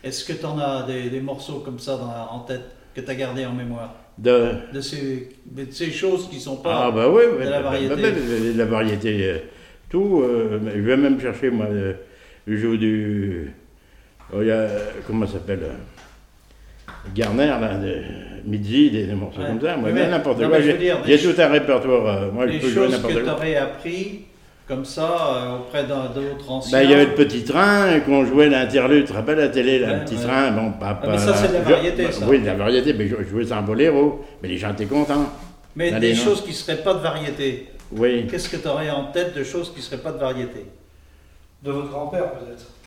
Est-ce que tu en as des morceaux comme ça en tête que tu as gardé en mémoire? De... De ces choses qui sont pas Ah bah oui, de la variété. la variété, tout. Je vais même chercher, moi, le jeu du... oh, il y a, comment ça s'appelle Garner, là, de Midzi, des morceaux comme ça. Moi, n'importe quoi. J'ai tout un répertoire. Moi, je peux jouer n'importe quoi. Des choses que tu aurais appris comme ça auprès d'autres anciens. Il y avait le petit train qu'on jouait l'interlude, tu te rappelles la télé, là, le petit train, bon, pas... mais ça c'est de la variété, ça. Oui, de la variété, mais je jouais ça en boléro, mais les gens étaient contents. Mais des choses qui ne seraient pas de variété. Oui. Qu'est-ce que tu aurais en tête de choses qui ne seraient pas de variété? De votre grand-père peut-être.